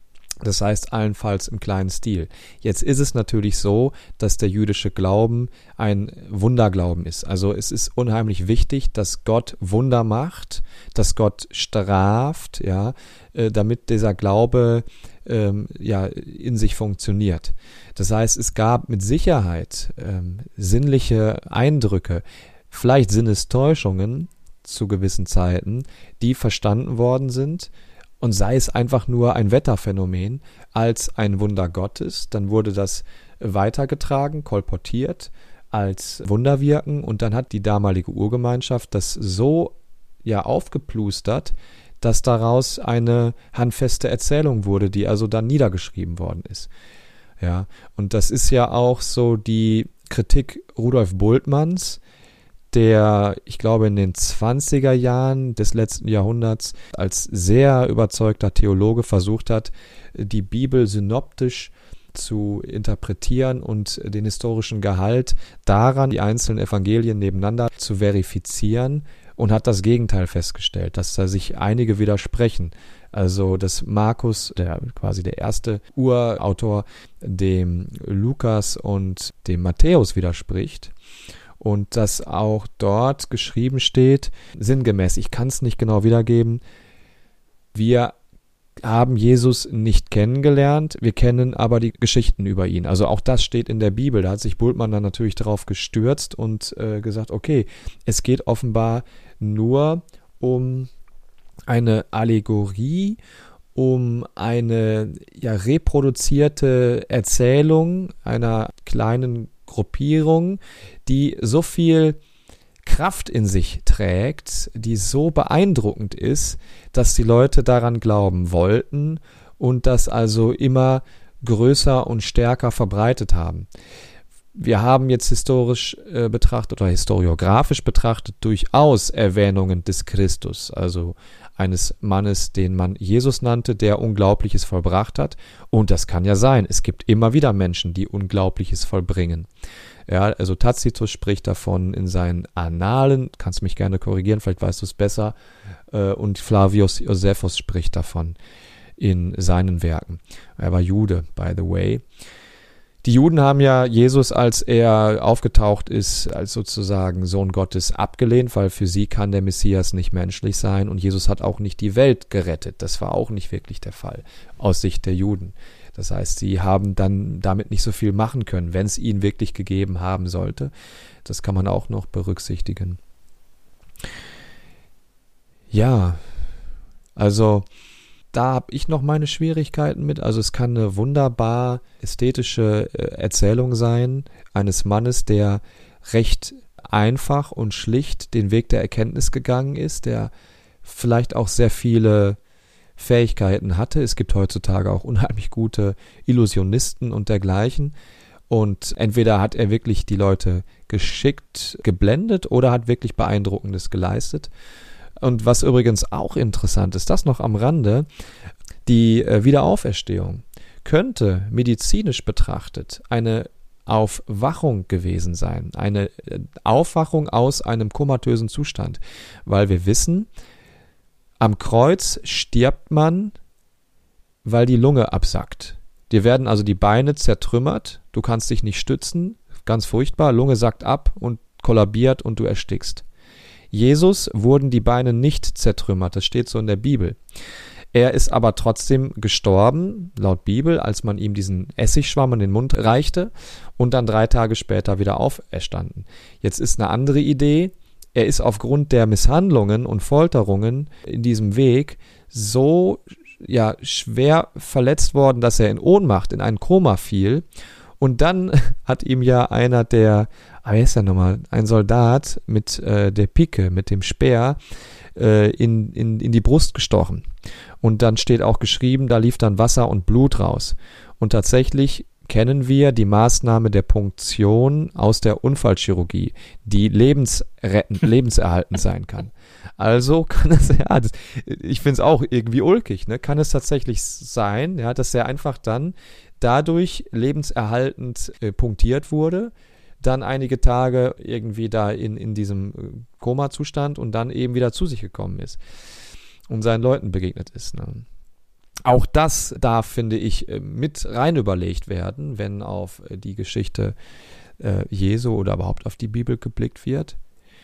Das heißt allenfalls im kleinen Stil. Jetzt ist es natürlich so, dass der jüdische Glauben ein Wunderglauben ist. Also es ist unheimlich wichtig, dass Gott Wunder macht, dass Gott straft, ja, äh, damit dieser Glaube ähm, ja in sich funktioniert. Das heißt, es gab mit Sicherheit ähm, sinnliche Eindrücke, vielleicht Sinnestäuschungen zu gewissen Zeiten, die verstanden worden sind. Und sei es einfach nur ein Wetterphänomen als ein Wunder Gottes, dann wurde das weitergetragen, kolportiert als Wunderwirken, und dann hat die damalige Urgemeinschaft das so ja aufgeplustert, dass daraus eine handfeste Erzählung wurde, die also dann niedergeschrieben worden ist. Ja, und das ist ja auch so die Kritik Rudolf Bultmanns, der, ich glaube, in den zwanziger Jahren des letzten Jahrhunderts als sehr überzeugter Theologe versucht hat, die Bibel synoptisch zu interpretieren und den historischen Gehalt daran, die einzelnen Evangelien nebeneinander zu verifizieren, und hat das Gegenteil festgestellt, dass da sich einige widersprechen. Also, dass Markus, der quasi der erste Urautor, dem Lukas und dem Matthäus widerspricht. Und dass auch dort geschrieben steht, sinngemäß, ich kann es nicht genau wiedergeben, wir haben Jesus nicht kennengelernt, wir kennen aber die Geschichten über ihn. Also auch das steht in der Bibel. Da hat sich Bultmann dann natürlich darauf gestürzt und äh, gesagt, okay, es geht offenbar nur um eine Allegorie, um eine ja, reproduzierte Erzählung einer kleinen Gruppierung, die so viel Kraft in sich trägt, die so beeindruckend ist, dass die Leute daran glauben wollten und das also immer größer und stärker verbreitet haben. Wir haben jetzt historisch äh, betrachtet oder historiografisch betrachtet durchaus Erwähnungen des Christus, also eines Mannes, den man Jesus nannte, der Unglaubliches vollbracht hat. Und das kann ja sein. Es gibt immer wieder Menschen, die Unglaubliches vollbringen. Ja, also Tacitus spricht davon in seinen Annalen, kannst mich gerne korrigieren, vielleicht weißt du es besser, äh, und Flavius Josephus spricht davon in seinen Werken. Er war Jude, by the way. Die Juden haben ja Jesus, als er aufgetaucht ist, als sozusagen Sohn Gottes abgelehnt, weil für sie kann der Messias nicht menschlich sein und Jesus hat auch nicht die Welt gerettet. Das war auch nicht wirklich der Fall aus Sicht der Juden. Das heißt, sie haben dann damit nicht so viel machen können, wenn es ihn wirklich gegeben haben sollte. Das kann man auch noch berücksichtigen. Ja, also da habe ich noch meine Schwierigkeiten mit. Also es kann eine wunderbar ästhetische Erzählung sein eines Mannes, der recht einfach und schlicht den Weg der Erkenntnis gegangen ist, der vielleicht auch sehr viele Fähigkeiten hatte. Es gibt heutzutage auch unheimlich gute Illusionisten und dergleichen. Und entweder hat er wirklich die Leute geschickt geblendet oder hat wirklich Beeindruckendes geleistet. Und was übrigens auch interessant ist, das noch am Rande, die Wiederauferstehung könnte medizinisch betrachtet eine Aufwachung gewesen sein, eine Aufwachung aus einem komatösen Zustand, weil wir wissen, am Kreuz stirbt man, weil die Lunge absackt. Dir werden also die Beine zertrümmert, du kannst dich nicht stützen, ganz furchtbar, Lunge sackt ab und kollabiert und du erstickst. Jesus wurden die Beine nicht zertrümmert, das steht so in der Bibel. Er ist aber trotzdem gestorben, laut Bibel, als man ihm diesen Essigschwamm in den Mund reichte und dann drei Tage später wieder auferstanden. Jetzt ist eine andere Idee, er ist aufgrund der Misshandlungen und Folterungen in diesem Weg so ja, schwer verletzt worden, dass er in Ohnmacht, in ein Koma fiel. Und dann hat ihm ja einer der, ah, wer ist der nochmal, ein Soldat mit äh, der Pike, mit dem Speer, äh, in, in, in die Brust gestochen. Und dann steht auch geschrieben, da lief dann Wasser und Blut raus. Und tatsächlich kennen wir die Maßnahme der Punktion aus der Unfallchirurgie, die lebensrettend, lebenserhaltend sein kann. Also kann es, ja, das, ich finde es auch irgendwie ulkig, ne? Kann es tatsächlich sein, ja, dass er einfach dann dadurch lebenserhaltend äh, punktiert wurde, dann einige Tage irgendwie da in, in diesem Koma-Zustand und dann eben wieder zu sich gekommen ist und seinen Leuten begegnet ist, ne? Auch das darf, finde ich, mit rein überlegt werden, wenn auf die Geschichte äh, Jesu oder überhaupt auf die Bibel geblickt wird.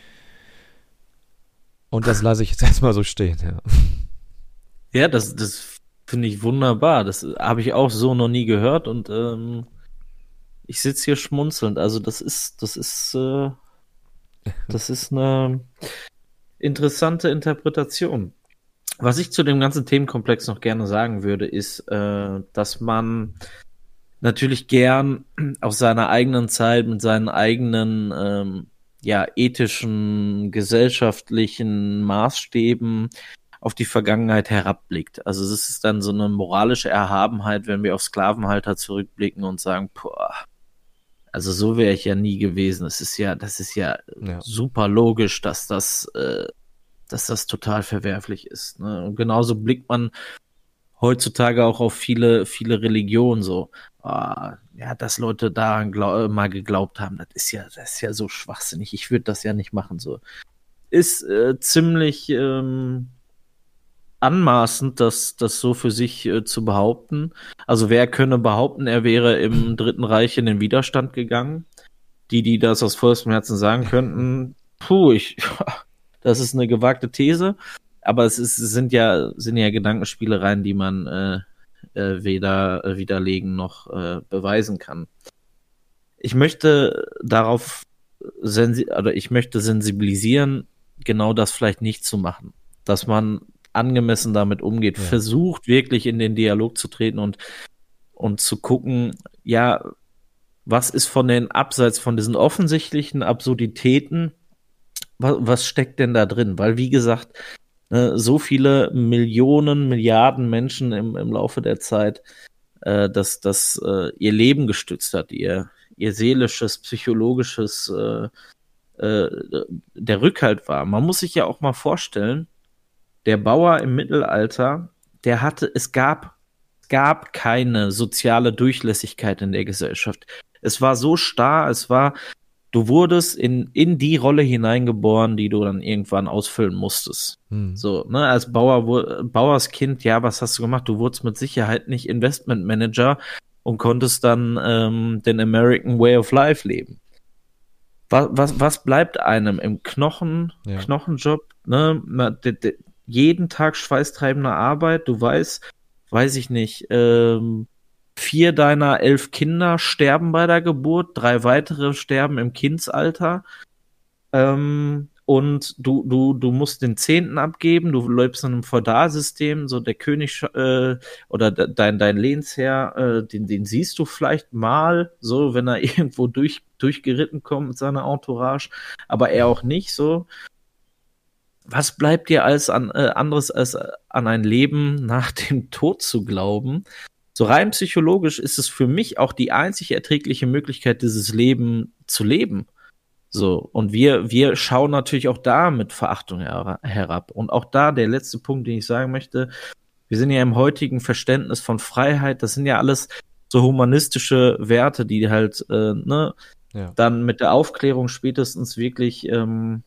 Und das lasse ich jetzt erstmal so stehen. Ja, ja das, das finde ich wunderbar. Das habe ich auch so noch nie gehört und ähm, ich sitze hier schmunzelnd. Also das ist, das ist, äh, das ist eine interessante Interpretation. Was ich zu dem ganzen Themenkomplex noch gerne sagen würde, ist, äh, dass man natürlich gern aus seiner eigenen Zeit mit seinen eigenen ähm, ja ethischen, gesellschaftlichen Maßstäben auf die Vergangenheit herabblickt. Also es ist dann so eine moralische Erhabenheit, wenn wir auf Sklavenhalter zurückblicken und sagen, boah, also so wäre ich ja nie gewesen. Es ist ja, das ist ja, ja. super logisch, dass das äh, dass das total verwerflich ist. Ne? Und genauso blickt man heutzutage auch auf viele, viele Religionen so. Ah, ja, dass Leute daran glaub, mal geglaubt haben, das ist ja, das ist ja so schwachsinnig. Ich würde das ja nicht machen so. Ist äh, ziemlich ähm, anmaßend, das, das so für sich äh, zu behaupten. Also wer könne behaupten, er wäre im Dritten Reich in den Widerstand gegangen? Die, die das aus vollstem Herzen sagen könnten, puh, ich, das ist eine gewagte These. Aber es ist, es sind ja, sind ja Gedankenspielereien, die man äh, äh, weder äh, widerlegen noch äh, beweisen kann. Ich möchte darauf sensi- oder ich möchte sensibilisieren, genau das vielleicht nicht zu machen. Dass man angemessen damit umgeht, Ja. versucht wirklich in den Dialog zu treten und, und zu gucken, ja, was ist von den, abseits von diesen offensichtlichen Absurditäten, was, was steckt denn da drin? Weil, wie gesagt, äh, so viele Millionen, Milliarden Menschen im, im Laufe der Zeit, äh, dass das äh, ihr Leben gestützt hat, ihr, ihr seelisches, psychologisches, äh, äh, der Rückhalt war. Man muss sich ja auch mal vorstellen, der Bauer im Mittelalter, der hatte, es gab, gab keine soziale Durchlässigkeit in der Gesellschaft. Es war so starr, es war, du wurdest in, in die Rolle hineingeboren, die du dann irgendwann ausfüllen musstest. Hm. So, ne, als Bauer, Bauerskind, ja, was hast du gemacht? Du wurdest mit Sicherheit nicht Investmentmanager und konntest dann ähm, den American Way of Life leben. Was, was, was bleibt einem im Knochen, Ja. Knochenjob, ne, na, de, de, jeden Tag schweißtreibende Arbeit, du weißt, weiß ich nicht, ähm, vier deiner elf Kinder sterben bei der Geburt, drei weitere sterben im Kindsalter, ähm, und du, du, du musst den Zehnten abgeben, du lebst in einem Feudalsystem, so der König äh, oder de, dein, dein Lehnsherr, äh, den, den siehst du vielleicht mal, so, wenn er irgendwo durch, durchgeritten kommt mit seiner Entourage, aber er auch nicht, so. Was bleibt dir als an, äh, anderes als an ein Leben nach dem Tod zu glauben? So rein psychologisch ist es für mich auch die einzig erträgliche Möglichkeit, dieses Leben zu leben. So, und wir, wir schauen natürlich auch da mit Verachtung her- herab. Und auch da der letzte Punkt, den ich sagen möchte, wir sind ja im heutigen Verständnis von Freiheit, das sind ja alles so humanistische Werte, die halt äh, ne, Ja. dann mit der Aufklärung spätestens wirklich ähm,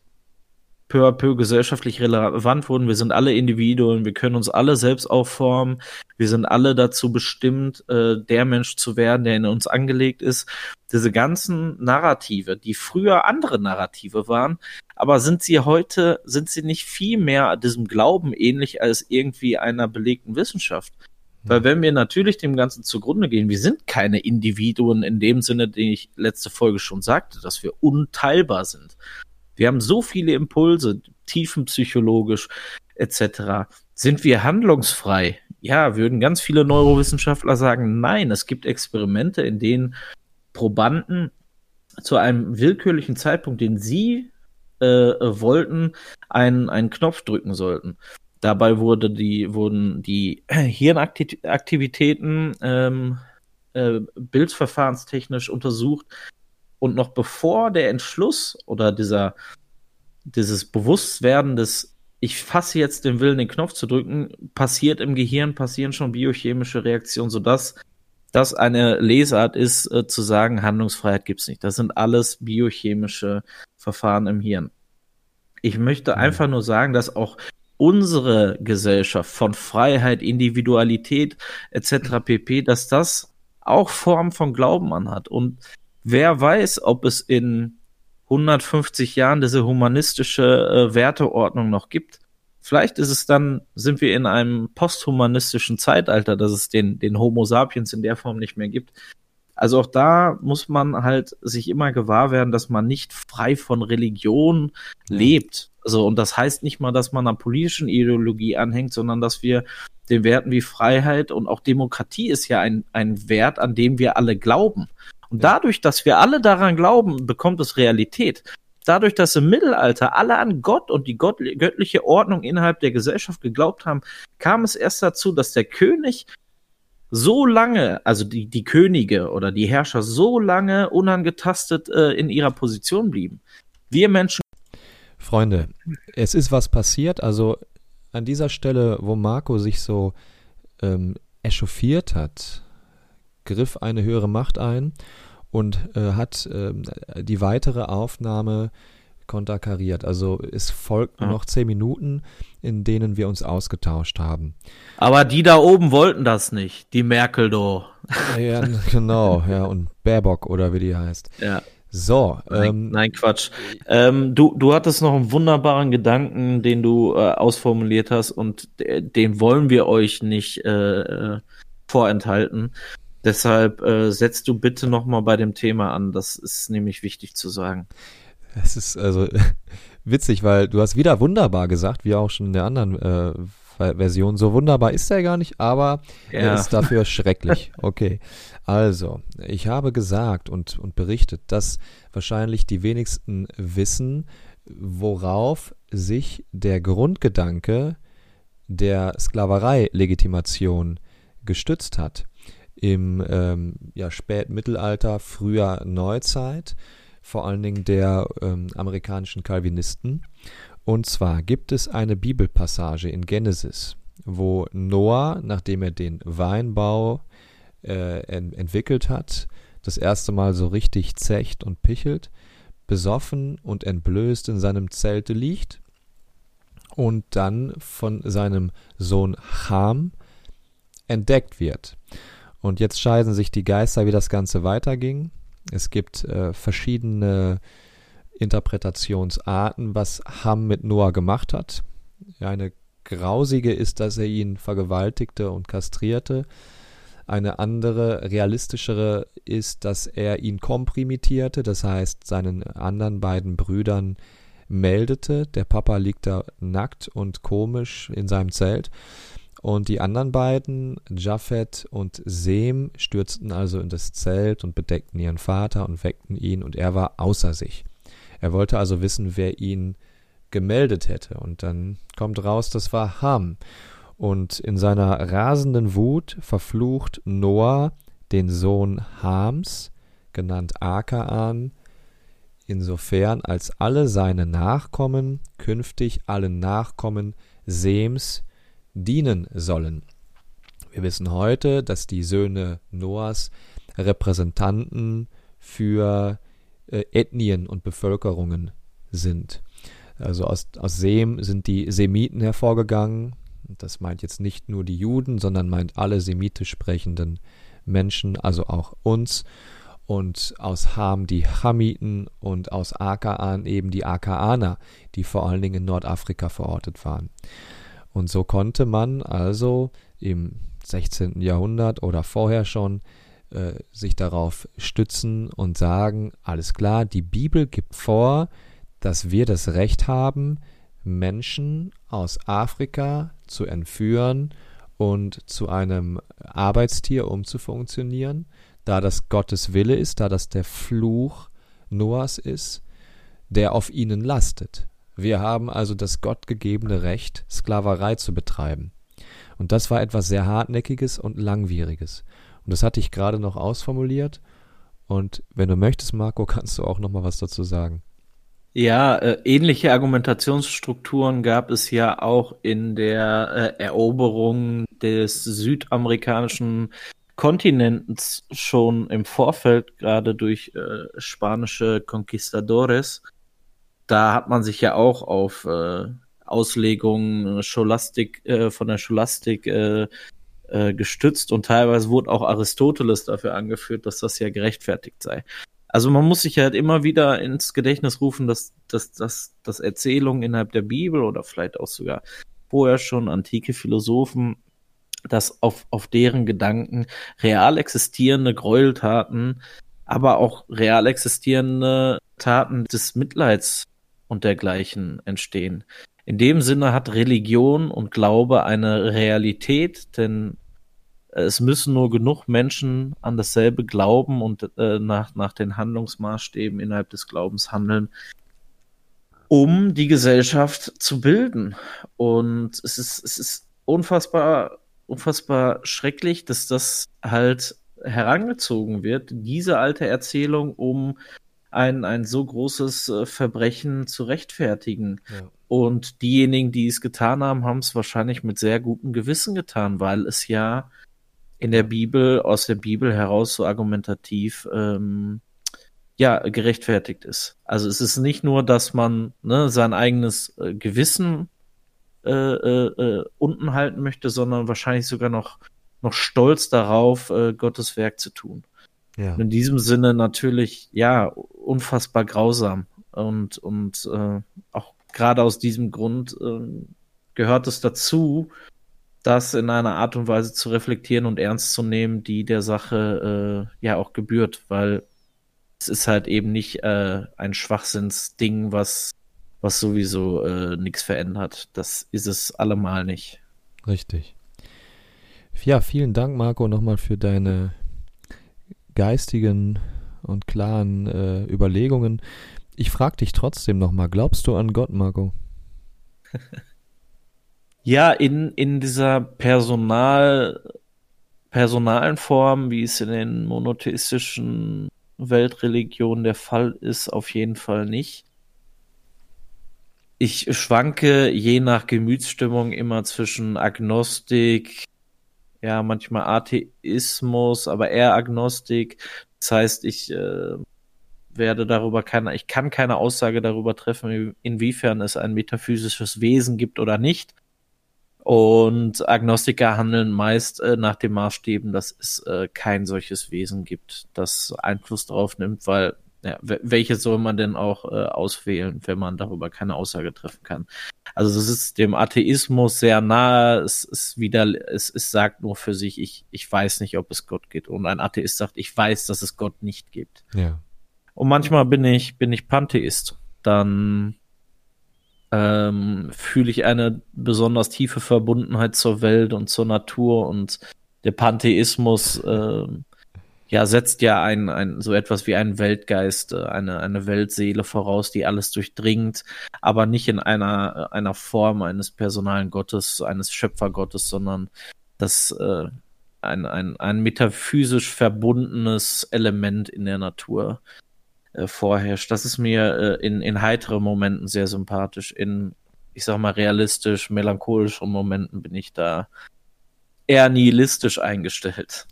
peu à peu gesellschaftlich relevant wurden. Wir sind alle Individuen, wir können uns alle selbst aufformen, wir sind alle dazu bestimmt, äh, der Mensch zu werden, der in uns angelegt ist. Diese ganzen Narrative, die früher andere Narrative waren, aber sind sie heute, sind sie nicht viel mehr diesem Glauben ähnlich als irgendwie einer belegten Wissenschaft? Weil wenn wir natürlich dem Ganzen zugrunde gehen, wir sind keine Individuen in dem Sinne, den ich letzte Folge schon sagte, dass wir unteilbar sind. Wir haben so viele Impulse, tiefenpsychologisch et cetera. Sind wir handlungsfrei? Ja, würden ganz viele Neurowissenschaftler sagen, nein, es gibt Experimente, in denen Probanden zu einem willkürlichen Zeitpunkt, den sie äh, wollten, einen, einen Knopf drücken sollten. Dabei wurde die, wurden die Hirnaktivitäten ähm, äh, bildverfahrenstechnisch untersucht. Und noch bevor der Entschluss oder dieser, dieses Bewusstwerden des, ich fasse jetzt den Willen, den Knopf zu drücken, passiert im Gehirn, passieren schon biochemische Reaktionen, sodass das eine Lesart ist, äh, zu sagen, Handlungsfreiheit gibt's nicht. Das sind alles biochemische Verfahren im Hirn. Ich möchte Mhm. einfach nur sagen, dass auch unsere Gesellschaft von Freiheit, Individualität et cetera pp., dass das auch Form von Glauben anhat. Und wer weiß, ob es in hundertfünfzig Jahren diese humanistische äh, Werteordnung noch gibt. Vielleicht ist es dann, sind wir in einem posthumanistischen Zeitalter, dass es den, den Homo sapiens in der Form nicht mehr gibt. Also auch da muss man halt sich immer gewahr werden, dass man nicht frei von Religion Ja. lebt. Also, und das heißt nicht mal, dass man einer politischen Ideologie anhängt, sondern dass wir den Werten wie Freiheit und auch Demokratie ist ja ein, ein Wert, an dem wir alle glauben. Und Ja. dadurch, dass wir alle daran glauben, bekommt es Realität. Dadurch, dass im Mittelalter alle an Gott und die Gott, göttliche Ordnung innerhalb der Gesellschaft geglaubt haben, kam es erst dazu, dass der König so lange, also die, die Könige oder die Herrscher so lange unangetastet äh, in ihrer Position blieben. Wir Menschen. Freunde, es ist was passiert. Also an dieser Stelle, wo Marco sich so ähm, echauffiert hat, griff eine höhere Macht ein und äh, hat äh, die weitere Aufnahme konterkariert. Also es folgten Ja. noch zehn Minuten, in denen wir uns ausgetauscht haben. Aber die da oben wollten das nicht, die Merkel do. Ja, genau, ja, und Baerbock oder wie die heißt. Ja. So, Nein, ähm, nein Quatsch. Ähm, du, du hattest noch einen wunderbaren Gedanken, den du äh, ausformuliert hast und d- den wollen wir euch nicht äh, äh, vorenthalten. Deshalb äh, setzt du bitte nochmal bei dem Thema an. Das ist nämlich wichtig zu sagen. es ist also witzig, weil du hast wieder wunderbar gesagt, wie auch schon in der anderen äh, Version. So wunderbar ist er gar nicht, aber er Ja. ist dafür schrecklich. Okay, also ich habe gesagt und, und berichtet, dass wahrscheinlich die wenigsten wissen, worauf sich der Grundgedanke der Sklaverei-Legitimation gestützt hat. Im ähm, ja, Spätmittelalter, früher Neuzeit, vor allen Dingen der ähm, amerikanischen Calvinisten. Und zwar gibt es eine Bibelpassage in Genesis, wo Noah, nachdem er den Weinbau äh, en- entwickelt hat, das erste Mal so richtig zecht und pichelt, besoffen und entblößt in seinem Zelte liegt und dann von seinem Sohn Cham entdeckt wird. Und jetzt scheiden sich die Geister, wie das Ganze weiterging. Es gibt äh, verschiedene Interpretationsarten, was Ham mit Noah gemacht hat. Eine grausige ist, dass er ihn vergewaltigte und kastrierte. Eine andere, realistischere ist, dass er ihn komprimierte, das heißt seinen anderen beiden Brüdern meldete, der Papa liegt da nackt und komisch in seinem Zelt. Und die anderen beiden, Japhet und Sem, stürzten also in das Zelt und bedeckten ihren Vater und weckten ihn, und er war außer sich. Er wollte also wissen, wer ihn gemeldet hätte. Und dann kommt raus, das war Ham. Und in seiner rasenden Wut verflucht Noah den Sohn Hams, genannt Akaan, insofern als alle seine Nachkommen künftig allen Nachkommen Sems dienen sollen. Wir wissen heute, dass die Söhne Noahs Repräsentanten für äh, Ethnien und Bevölkerungen sind. Also aus, aus Sem sind die Semiten hervorgegangen. Das meint jetzt nicht nur die Juden, sondern meint alle semitisch sprechenden Menschen, also auch uns. Und aus Ham die Chamiten und aus Akaan eben die Akaaner, die vor allen Dingen in Nordafrika verortet waren. Und so konnte man also im sechzehnten Jahrhundert oder vorher schon äh, sich darauf stützen und sagen, alles klar, die Bibel gibt vor, dass wir das Recht haben, Menschen aus Afrika zu entführen und zu einem Arbeitstier umzufunktionieren, da das Gottes Wille ist, da das der Fluch Noahs ist, der auf ihnen lastet. Wir haben also das gottgegebene Recht, Sklaverei zu betreiben. Und das war etwas sehr Hartnäckiges und Langwieriges. Und das hatte ich gerade noch ausformuliert. Und wenn du möchtest, Marco, kannst du auch noch mal was dazu sagen. Ja, äh, ähnliche Argumentationsstrukturen gab es ja auch in der äh, Eroberung des südamerikanischen Kontinents schon im Vorfeld, gerade durch äh, spanische Conquistadores. Da hat man sich ja auch auf äh, Auslegungen Scholastik, äh, von der Scholastik äh, äh, gestützt, und teilweise wurde auch Aristoteles dafür angeführt, dass das ja gerechtfertigt sei. Also man muss sich halt immer wieder ins Gedächtnis rufen, dass, dass, dass, dass Erzählungen innerhalb der Bibel oder vielleicht auch sogar vorher schon antike Philosophen, dass auf, auf deren Gedanken real existierende Gräueltaten, aber auch real existierende Taten des Mitleids und dergleichen entstehen. In dem Sinne hat Religion und Glaube eine Realität, denn es müssen nur genug Menschen an dasselbe glauben und äh, nach, nach den Handlungsmaßstäben innerhalb des Glaubens handeln, um die Gesellschaft zu bilden. Und es ist, es ist unfassbar, unfassbar schrecklich, dass das halt herangezogen wird, diese alte Erzählung, um ein, ein so großes äh, Verbrechen zu rechtfertigen. Ja. Und diejenigen, die es getan haben, haben es wahrscheinlich mit sehr gutem Gewissen getan, weil es ja in der Bibel, aus der Bibel heraus so argumentativ ähm, ja, gerechtfertigt ist. Also es ist nicht nur, dass man ne, sein eigenes äh, Gewissen äh, äh, unten halten möchte, sondern wahrscheinlich sogar noch, noch stolz darauf, äh, Gottes Werk zu tun. Ja. Und in diesem Sinne natürlich, ja, unfassbar grausam. Und, und äh, auch gerade aus diesem Grund äh, gehört es dazu, das in einer Art und Weise zu reflektieren und ernst zu nehmen, die der Sache äh, ja auch gebührt, weil es ist halt eben nicht äh, ein Schwachsinnsding, was, was sowieso äh, nichts verändert. Das ist es allemal nicht. Richtig. Ja, vielen Dank, Marco, nochmal für deine geistigen und klaren äh, Überlegungen. Ich frage dich trotzdem nochmal, glaubst du an Gott, Marco? Ja, in, in dieser Personal, personalen Form, wie es in den monotheistischen Weltreligionen der Fall ist, auf jeden Fall nicht. Ich schwanke je nach Gemütsstimmung immer zwischen Agnostik, ja, manchmal Atheismus, aber eher Agnostik. Das heißt, ich äh, werde darüber keine, ich kann keine Aussage darüber treffen, inwiefern es ein metaphysisches Wesen gibt oder nicht. Und Agnostiker handeln meist äh, nach den Maßstäben, dass es äh, kein solches Wesen gibt, das Einfluss darauf nimmt, weil ja, welches soll man denn auch äh, auswählen, wenn man darüber keine Aussage treffen kann? Also das ist dem Atheismus sehr nahe, es ist wieder, es, es sagt nur für sich, ich, ich weiß nicht, ob es Gott gibt. Und ein Atheist sagt, ich weiß, dass es Gott nicht gibt. Ja. Und manchmal bin ich, bin ich Pantheist. Dann ähm, fühle ich eine besonders tiefe Verbundenheit zur Welt und zur Natur, und der Pantheismus äh, ja setzt ja ein, ein so etwas wie einen Weltgeist, äh, eine eine Weltseele voraus, die alles durchdringt, aber nicht in einer einer Form eines personalen Gottes, eines Schöpfergottes, sondern das äh, ein ein ein metaphysisch verbundenes Element in der Natur äh, vorherrscht. Das ist mir äh, in, in heiteren Momenten sehr sympathisch. In, ich sag mal, realistisch, melancholischen Momenten bin ich da eher nihilistisch eingestellt.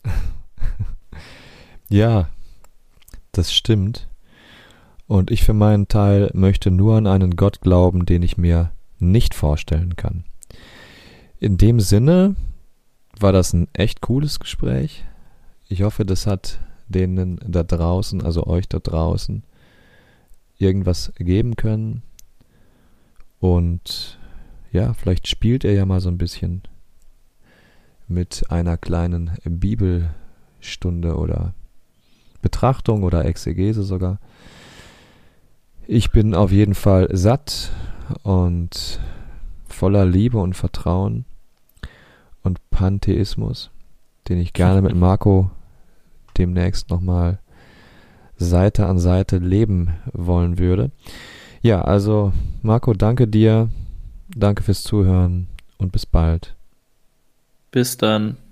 Ja, das stimmt. Und ich für meinen Teil möchte nur an einen Gott glauben, den ich mir nicht vorstellen kann. In dem Sinne war das ein echt cooles Gespräch. Ich hoffe, das hat denen da draußen, also euch da draußen, irgendwas geben können. Und ja, vielleicht spielt ihr ja mal so ein bisschen mit einer kleinen Bibelstunde oder Betrachtung oder Exegese sogar. Ich bin auf jeden Fall satt und voller Liebe und Vertrauen und Pantheismus, den ich gerne mit Marco demnächst nochmal Seite an Seite leben wollen würde. Ja, also Marco, danke dir, danke fürs Zuhören und bis bald. Bis dann.